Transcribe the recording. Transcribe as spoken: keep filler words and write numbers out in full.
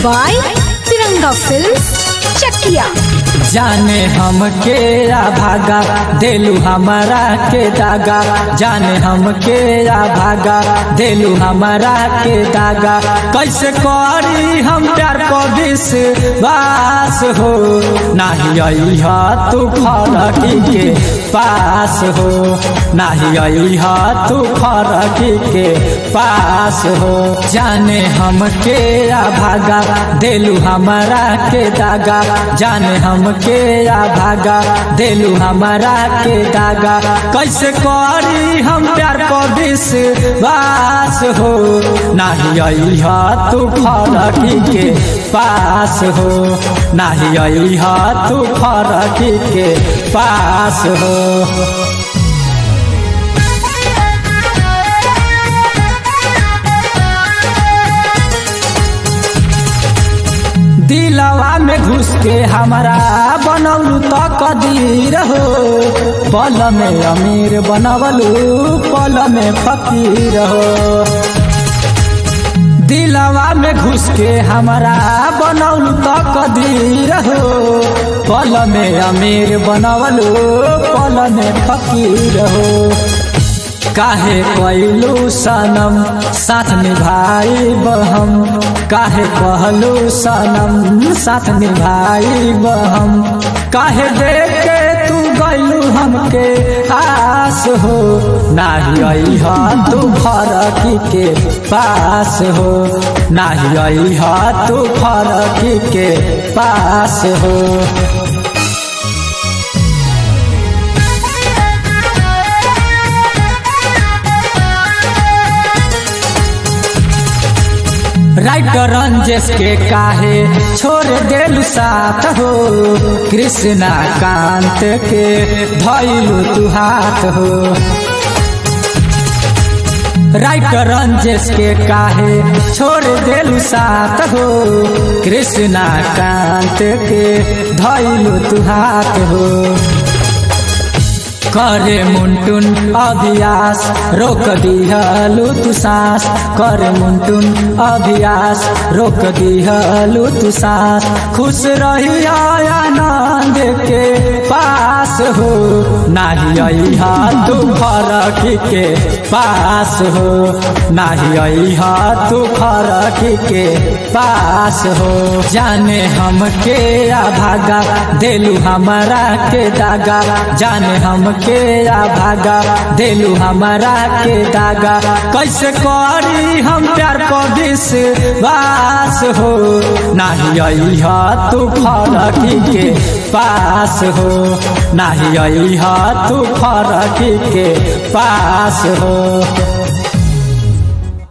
By तिरंगा films चकिया। जाने हम के या भागा देलू हमारा के दागा, जाने हम के या भागा देलू हमारा के दागा। कैसे करी हम प्यार को विश्वास हो, नाही अइहा तू फरकी के पास हो, नाही अइहा तू फरकी के पास हो। जाने हम के या भागा देलू हमारा के दागा, जाने हम के या भागा देलू हमारा के दागा। कैसे करी हम प्यार को विश्वास हो, नाही अइहा तू फरकी के पास हो, नाही अइहा तू फरकी के पास हो। दिलवा में घुस के हमारा बनौलू तो कदीर हो, पल में अमीर बनवलू पल में फकीर हो। दिलवा में घुस के हमारा बनौलू तो कदीर हो, पल में अमीर बनवलू पल में फकीर हो। काहे कैलू सनम साथ निभाई बहम, काहे कहलू सनम साथ निभाई बहम। काहे देख के तू गैलू हमके आस हो, नाही अइहा तू फरकी के पास हो, नाही अइहा तू फरकी के पास हो। राइटर रंजेश के काहे छोड़ देलू साथ हो, कृष्णा कांत के धैलू तू हाथ हो। राइटर रंजेश के काहे छोड़ देलू साथ हो, कृष्णा कांत के धैलू तू हाथ हो। करे मुंटुन अभियास रोक दिहलू तू सांस, करे मुंटुन अभियास रोक दिहलू तू सांस। खुश रही आनंद के पास हो, नाही अइहा तू फरकी के पास हो, नाही अइहा तू फरकी के पास हो। जाने हम के या भागा देलू हमारा के दागा, जाने हम के या भागा देलू हमारा के दागा। कैसे करी हम प्यार को विश्वास हो, नाही अइहा तू फरकी के पास हो, नाही अइहा तू फरकी के पास हो।